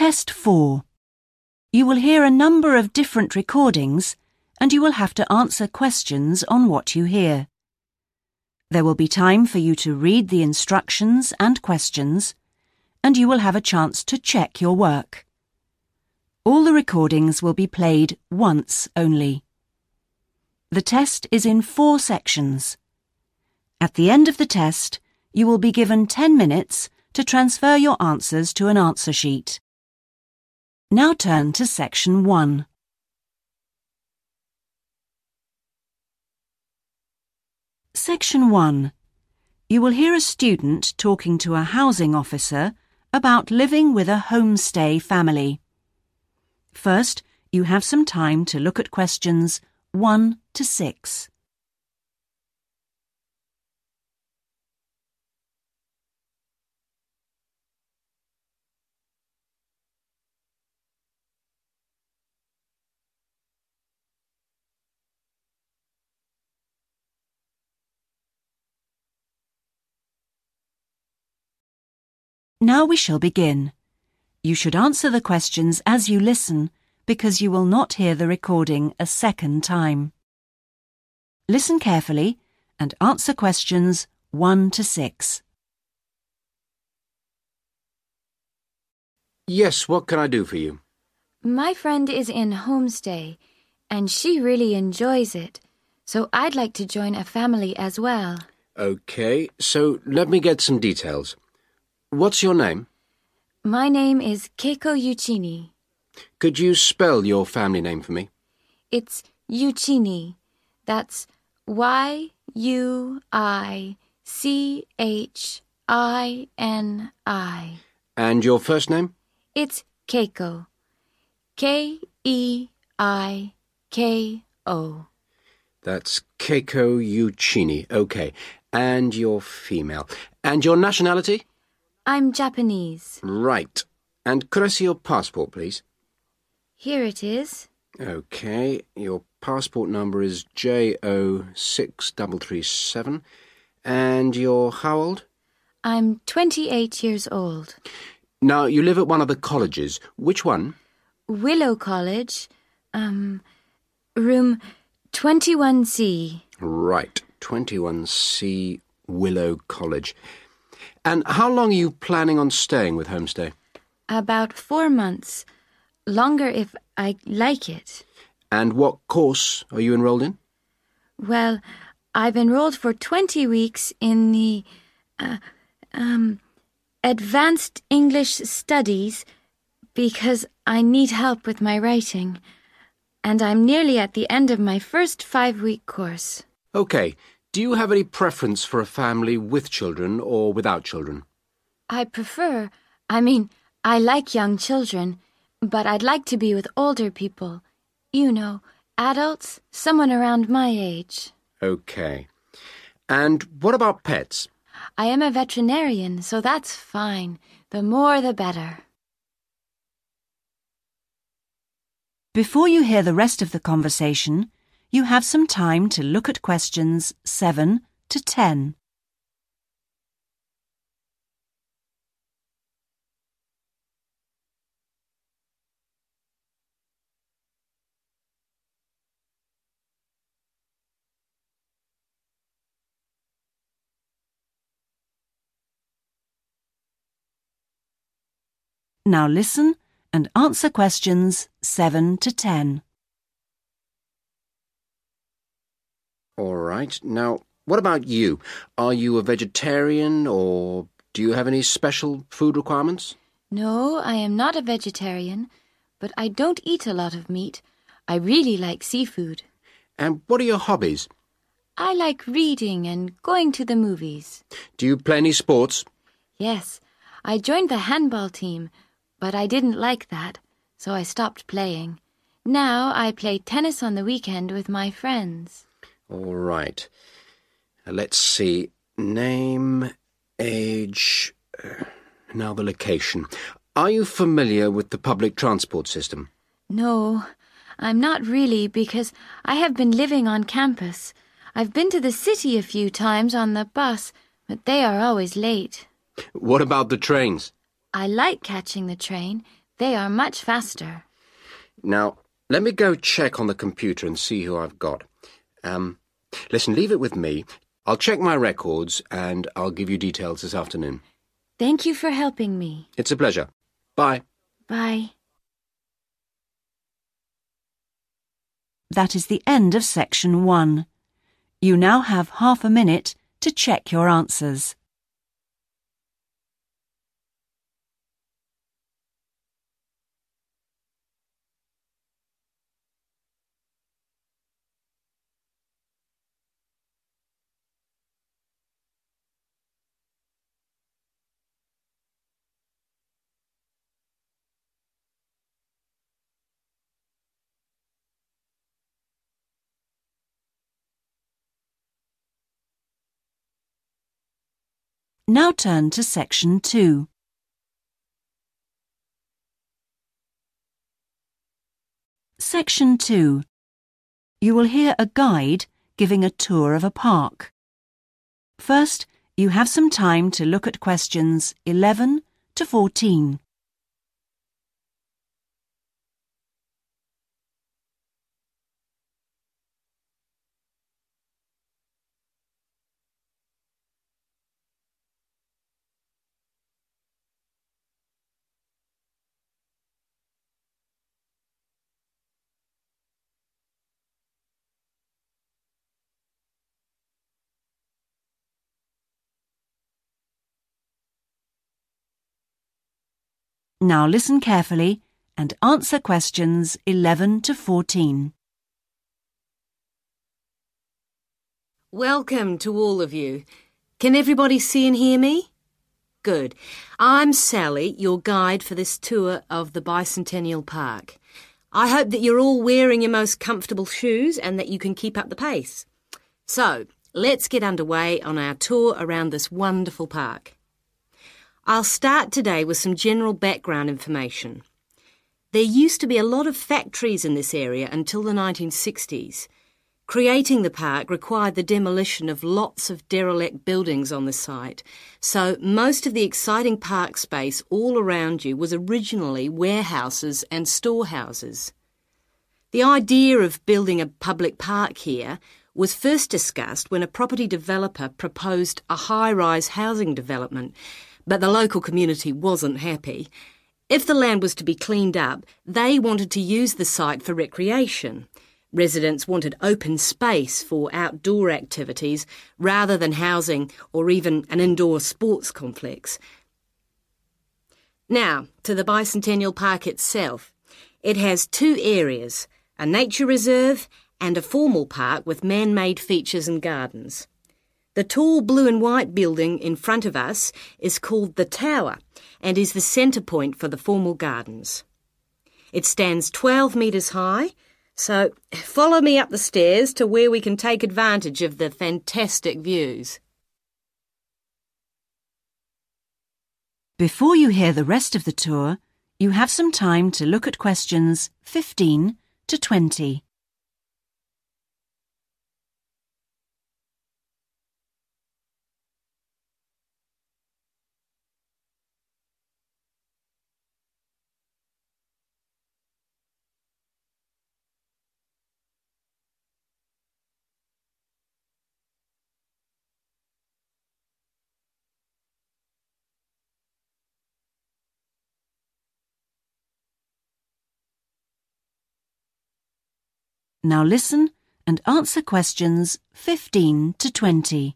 Test 4. You will hear a number of different recordings and you will have to answer questions on what you hear. There will be time for you to read the instructions and questions, and you will have a chance to check your work. All the recordings will be played once only. The test is in 4 sections. At the end of the test, you will be given 10 minutes to transfer your answers to an answer sheet. Now turn to Section 1. Section 1. You will hear a student talking to a housing officer about living with a homestay family. First, you have some time to look at questions 1 to 6. Now we shall begin. You should answer the questions as you listen because you will not hear the recording a second time. Listen carefully and answer questions 1 to 6. Yes, what can I do for you? My friend is in homestay, and she really enjoys it, so I'd like to join a family as well. Okay, so let me get some details. What's your name? My name is Keiko Yuchini. Could you spell your family name for me? It's Yuchini. That's Y-U-I-C-H-I-N-I. And your first name? It's Keiko. K-E-I-K-O. That's Keiko Yuchini. Okay. And you're female. And your nationality? I'm Japanese. Right. And could I see your passport, please? Here it is. Okay. Your passport number is JO6337. And you're how old? I'm 28 years old. Now, you live at one of the colleges. Which one? Willow College. Room 21C. Right. 21C Willow College. And how long are you planning on staying with Homestay? About 4 months. Longer if I like it. And what course are you enrolled in? Well, I've enrolled for 20 weeks in the Advanced English Studies because I need help with my writing. And I'm nearly at the end of my first 5-week course. Okay. Do you have any preference for a family with children or without children? I like young children, but I'd like to be with older people. You know, adults, someone around my age. Okay. And what about pets? I am a veterinarian, so that's fine. The more the better. Before you hear the rest of the conversation, you have some time to look at questions 7 to 10. Now listen and answer questions 7 to 10. All right. Now, what about you? Are you a vegetarian or do you have any special food requirements? No, I am not a vegetarian, but I don't eat a lot of meat. I really like seafood. And what are your hobbies? I like reading and going to the movies. Do you play any sports? Yes, I joined the handball team, but I didn't like that, so I stopped playing. Now I play tennis on the weekend with my friends. All right. Let's see. Name, age, now the location. Are you familiar with the public transport system? No, I'm not really because I have been living on campus. I've been to the city a few times on the bus, but they are always late. What about the trains? I like catching the train. They are much faster. Now, let me go check on the computer and see who I've got. Listen, leave it with me. I'll check my records and I'll give you details this afternoon. Thank you for helping me. It's a pleasure. Bye. Bye. That is the end of section 1. You now have half a minute to check your answers. Now turn to section 2. Section 2. You will hear a guide giving a tour of a park. First, you have some time to look at questions 11 to 14. Now listen carefully and answer questions 11 to 14. Welcome to all of you. Can everybody see and hear me? Good. I'm Sally, your guide for this tour of the Bicentennial Park. I hope that you're all wearing your most comfortable shoes and that you can keep up the pace. So, let's get underway on our tour around this wonderful park. I'll start today with some general background information. There used to be a lot of factories in this area until the 1960s. Creating the park required the demolition of lots of derelict buildings on the site, so most of the exciting park space all around you was originally warehouses and storehouses. The idea of building a public park here was first discussed when a property developer proposed a high-rise housing development, but the local community wasn't happy. If the land was to be cleaned up, they wanted to use the site for recreation. Residents wanted open space for outdoor activities rather than housing or even an indoor sports complex. Now, to the Bicentennial Park itself. It has 2 areas, a nature reserve and a formal park with man-made features and gardens. The tall blue and white building in front of us is called the Tower and is the centre point for the formal gardens. It stands 12 metres high, so follow me up the stairs to where we can take advantage of the fantastic views. Before you hear the rest of the tour, you have some time to look at questions 15 to 20. Now listen and answer questions 15 to 20.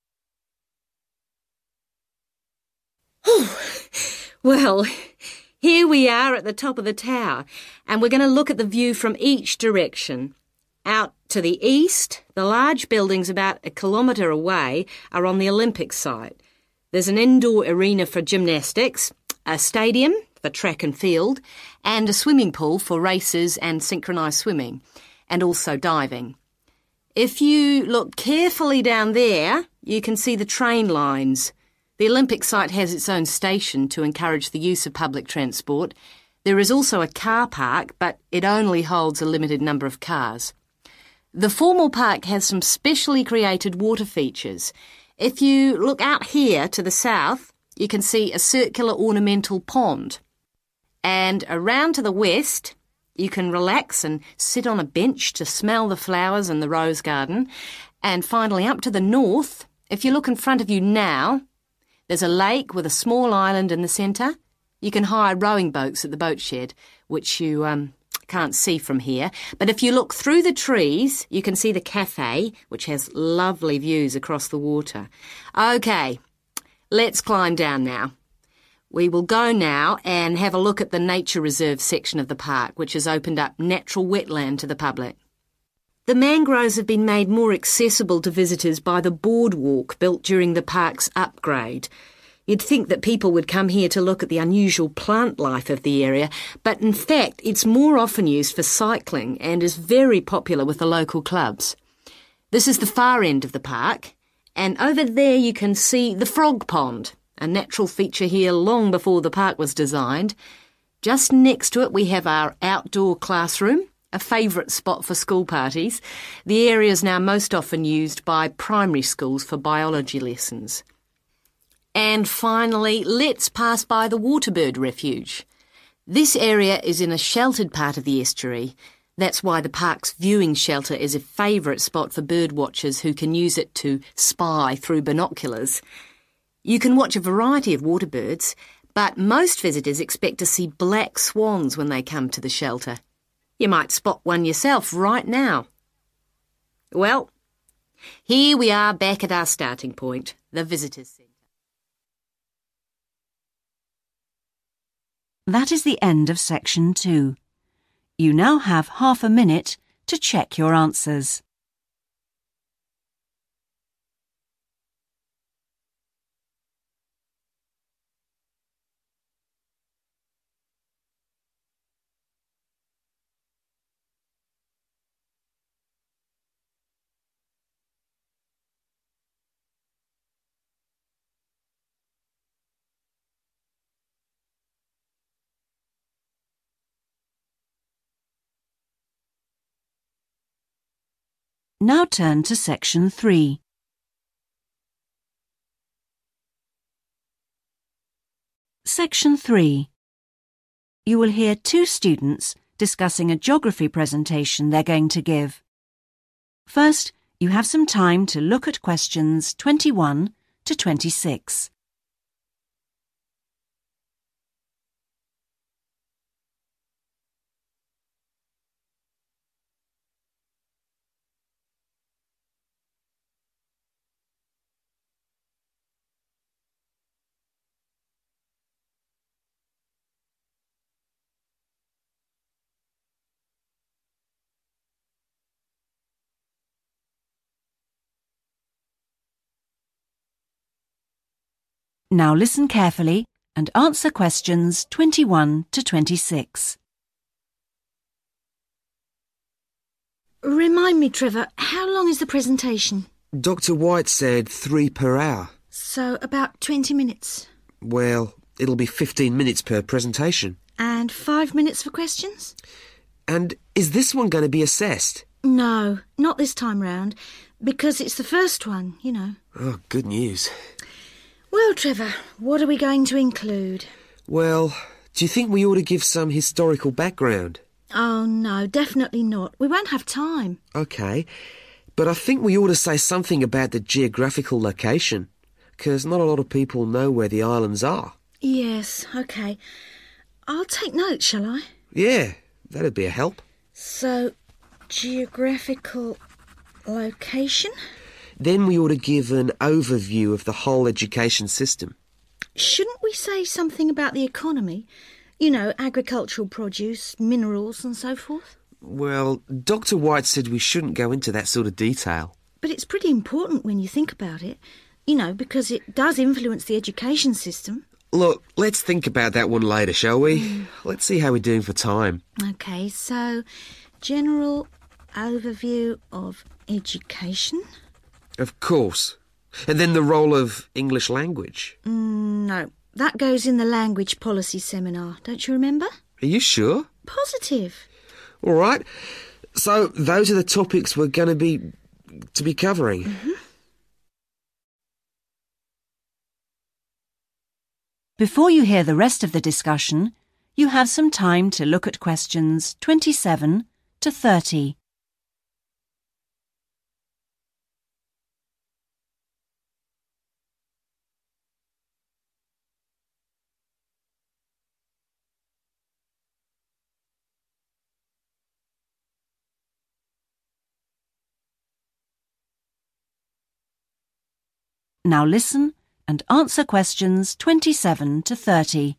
Well, here we are at the top of the tower, and we're going to look at the view from each direction. Out to the east, the large buildings about 1 kilometre away are on the Olympic site. There's an indoor arena for gymnastics, a stadium for track and field, and a swimming pool for races and synchronised swimming, and also diving. If you look carefully down there, you can see the train lines. The Olympic site has its own station to encourage the use of public transport. There is also a car park, but it only holds a limited number of cars. The formal park has some specially created water features. If you look out here to the south, you can see a circular ornamental pond. And around to the west, you can relax and sit on a bench to smell the flowers and the rose garden. And finally, up to the north, if you look in front of you now, there's a lake with a small island in the centre. You can hire rowing boats at the boat shed, which you can't see from here. But if you look through the trees, you can see the cafe, which has lovely views across the water. OK, let's climb down now. We will go now and have a look at the nature reserve section of the park, which has opened up natural wetland to the public. The mangroves have been made more accessible to visitors by the boardwalk built during the park's upgrade. You'd think that people would come here to look at the unusual plant life of the area, but in fact it's more often used for cycling and is very popular with the local clubs. This is the far end of the park, and over there you can see the frog pond, a natural feature here long before the park was designed. Just next to it we have our outdoor classroom, a favourite spot for school parties. The area is now most often used by primary schools for biology lessons. And finally, let's pass by the Waterbird Refuge. This area is in a sheltered part of the estuary. That's why the park's viewing shelter is a favourite spot for bird watchers who can use it to spy through binoculars. You can watch a variety of water birds, but most visitors expect to see black swans when they come to the shelter. You might spot one yourself right now. Well, here we are back at our starting point, the Visitors Centre. That is the end of section 2. You now have half a minute to check your answers. Now turn to section 3. Section 3. You will hear 2 students discussing a geography presentation they're going to give. First, you have some time to look at questions 21 to 26. Now listen carefully and answer questions 21 to 26. Remind me, Trevor, how long is the presentation? Dr. White said 3 per hour. So about 20 minutes. Well, it'll be 15 minutes per presentation. And 5 minutes for questions? And is this one going to be assessed? No, not this time round, because it's the first one, you know. Oh, good news. Well, Trevor, what are we going to include? Well, do you think we ought to give some historical background? Oh, no, definitely not. We won't have time. OK, but I think we ought to say something about the geographical location, because not a lot of people know where the islands are. Yes, OK. I'll take notes, shall I? Yeah, that'd be a help. So, geographical location? Then we ought to give an overview of the whole education system. Shouldn't we say something about the economy? You know, agricultural produce, minerals and so forth? Well, Dr. White said we shouldn't go into that sort of detail. But it's pretty important when you think about it, you know, because it does influence the education system. Look, let's think about that one later, shall we? Let's see how we're doing for time. OK, so general overview of education? Of course. And then the role of English language. No, that goes in the language policy seminar, don't you remember? Are you sure? Positive. All right. So those are the topics we're going to be covering. Mm-hmm. Before you hear the rest of the discussion, you have some time to look at questions 27 to 30. Now listen and answer questions 27 to 30.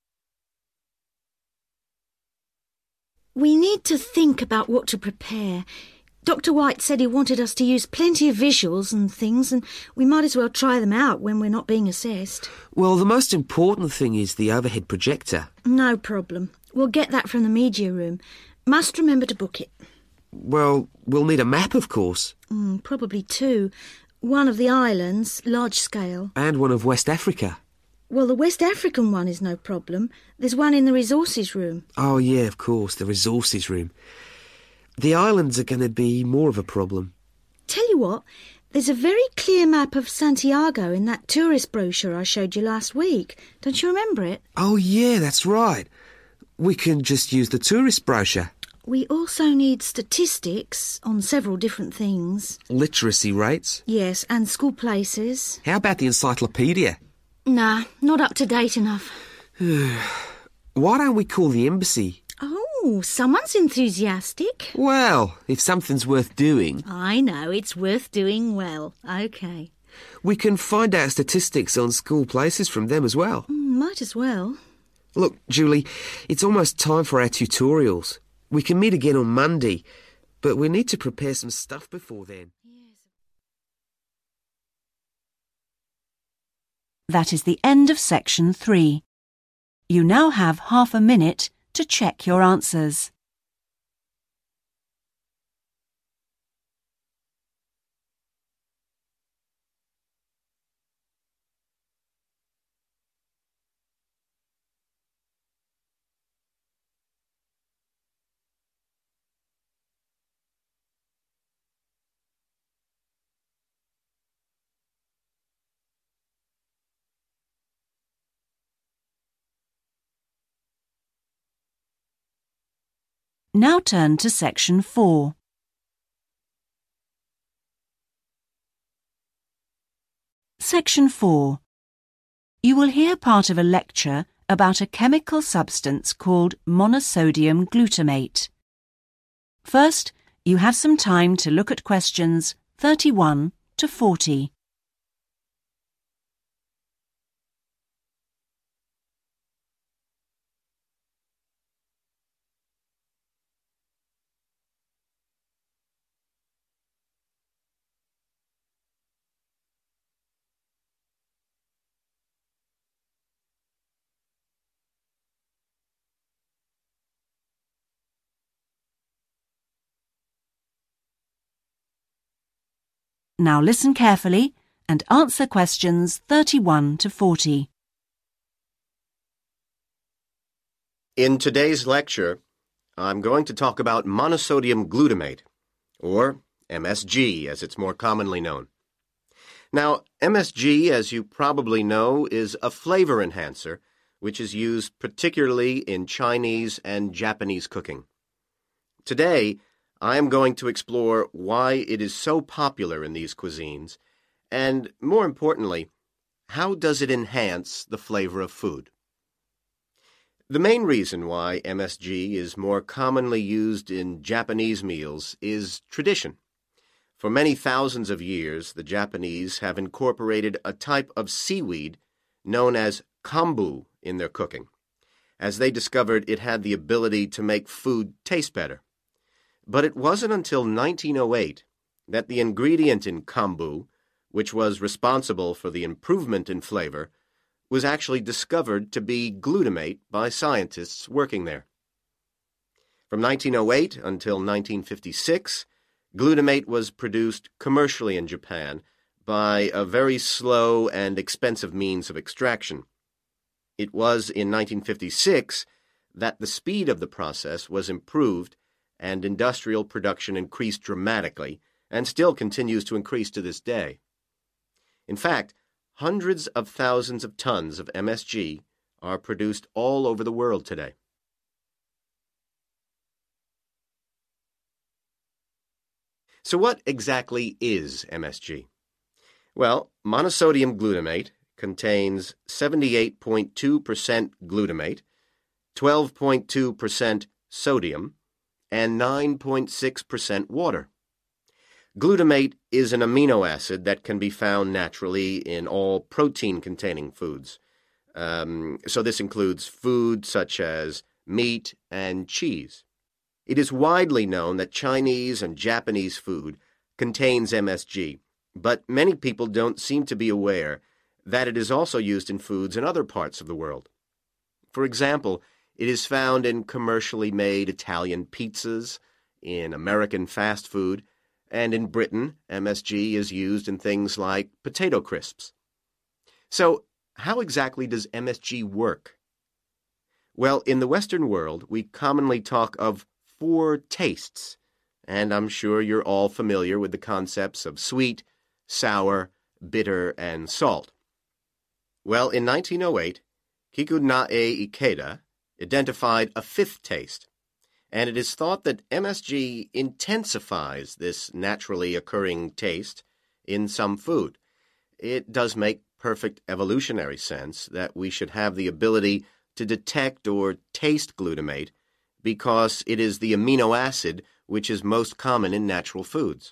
We need to think about what to prepare. Dr. White said he wanted us to use plenty of visuals and things, and we might as well try them out when we're not being assessed. Well, the most important thing is the overhead projector. No problem. We'll get that from the media room. Must remember to book it. Well, we'll need a map, of course. Probably two. One of the islands, large scale. And one of West Africa. Well, the West African one is no problem. There's one in the resources room. Oh, yeah, of course, the resources room. The islands are going to be more of a problem. Tell you what, there's a very clear map of Santiago in that tourist brochure I showed you last week. Don't you remember it? Oh, yeah, that's right. We can just use the tourist brochure. We also need statistics on several different things. Literacy rates. Yes, and school places. How about the encyclopedia? Nah, not up to date enough. Why don't we call the embassy? Oh, someone's enthusiastic. Well, if something's worth doing. I know, it's worth doing well. OK. We can find out statistics on school places from them as well. Might as well. Look, Julie, it's almost time for our tutorials. We can meet again on Monday, but we need to prepare some stuff before then. That is the end of section 3. You now have half a minute to check your answers. Now turn to section 4. Section 4. You will hear part of a lecture about a chemical substance called monosodium glutamate. First, you have some time to look at questions 31 to 40. Now listen carefully and answer questions 31 to 40. In today's lecture, I'm going to talk about monosodium glutamate, or MSG as it's more commonly known. Now, MSG, as you probably know, is a flavor enhancer which is used particularly in Chinese and Japanese cooking. Today, I am going to explore why it is so popular in these cuisines, and, more importantly, how does it enhance the flavor of food. The main reason why MSG is more commonly used in Japanese meals is tradition. For many thousands of years, the Japanese have incorporated a type of seaweed known as kombu in their cooking, as they discovered it had the ability to make food taste better. But it wasn't until 1908 that the ingredient in kombu, which was responsible for the improvement in flavor, was actually discovered to be glutamate by scientists working there. From 1908 until 1956, glutamate was produced commercially in Japan by a very slow and expensive means of extraction. It was in 1956 that the speed of the process was improved and industrial production increased dramatically and still continues to increase to this day. In fact, hundreds of thousands of tons of MSG are produced all over the world today. So what exactly is MSG? Well, monosodium glutamate contains 78.2% glutamate, 12.2% sodium, and 9.6% water. Glutamate is an amino acid that can be found naturally in all protein-containing foods. So this includes food such as meat and cheese. It is widely known that Chinese and Japanese food contains MSG, but many people don't seem to be aware that it is also used in foods in other parts of the world. For example, it is found in commercially made Italian pizzas, in American fast food, and in Britain, MSG is used in things like potato crisps. So, how exactly does MSG work? Well, in the Western world, we commonly talk of 4 tastes, and I'm sure you're all familiar with the concepts of sweet, sour, bitter, and salt. Well, in 1908, Kikunae Ikeda identified a 5th taste, and it is thought that MSG intensifies this naturally occurring taste in some food. It does make perfect evolutionary sense that we should have the ability to detect or taste glutamate because it is the amino acid which is most common in natural foods.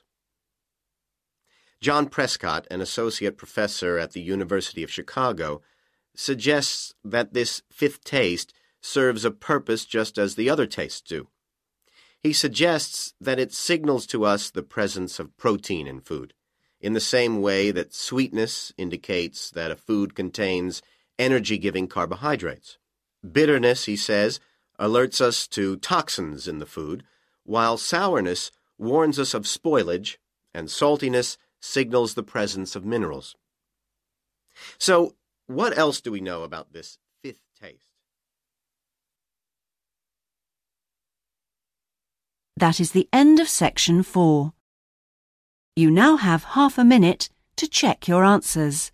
John Prescott, an associate professor at the University of Chicago, suggests that this 5th taste serves a purpose just as the other tastes do. He suggests that it signals to us the presence of protein in food, in the same way that sweetness indicates that a food contains energy-giving carbohydrates. Bitterness, he says, alerts us to toxins in the food, while sourness warns us of spoilage, and saltiness signals the presence of minerals. So, what else do we know about this 5th taste? That is the end of section 4. You now have half a minute to check your answers.